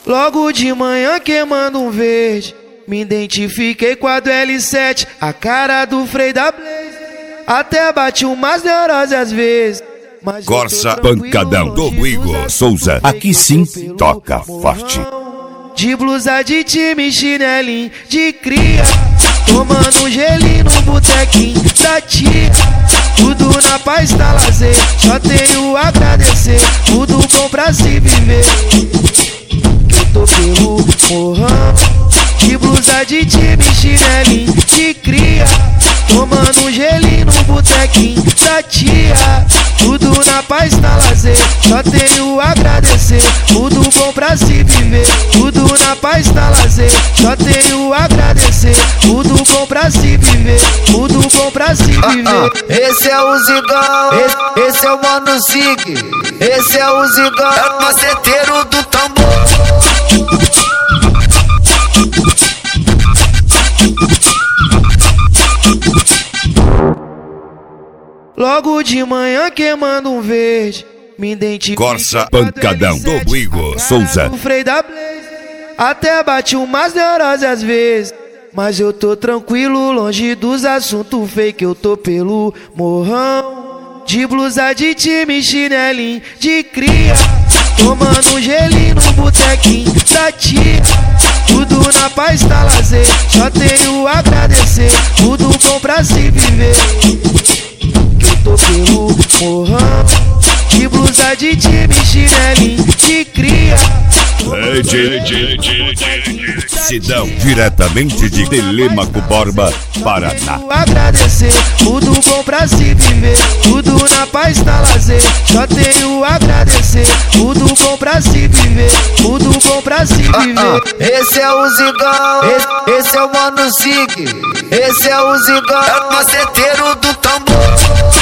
Logo de manhã queimando um verde, me identifiquei com a do L7, a cara do Frei da Blaze. Até bati umas neuroses às vezes, mas Corsa Pancadão do Igor Souza. Aqui sim toca forte. De blusa de time, chinelinho de cria, tomando um gelinho no botequinho da tia. Tudo na paz da lazer, só tenho a agradecer. Tudo bom pra se viver, que eu tô pelo morrão. De blusa de time, chinelinho de cria, tomando um gelinho no botequinho da tia. Tudo na paz da lazer, só tenho a agradecer. Tudo bom pra se viver, tudo na paz da lazer, só tenho a agradecer. Tudo bom pra se viver, tudo bom pra se viver. Esse é o Zigão, esse é o Mano Zig, esse é o Zigão, é o maceteiro do tambor. Logo de manhã queimando um verde, me identifiquei Corsa Pancadão do Igor Souza. O Frei da Blaze. Até bati umas neuroses às vezes, mas eu tô tranquilo, longe dos assuntos fake. Eu tô pelo morrão. De blusa de time, chinelinho de cria, tomando um gelinho no botequinho da tia. Tudo na paz da lazer, só tenho a agradecer. Tudo bom pra se viver, que eu tô pelo morrão. De blusa de time, chinelinho de cria. Sidão, diretamente de Telêmaco Borba, Paraná. Agradecer, tudo bom pra se viver, tudo na paz da lazer, só tenho a agradecer. Tudo bom pra se viver, tudo bom pra se viver. Esse é o Zigão, esse é o Mano Zig, esse é o Zigão, é o maceteiro do tambor.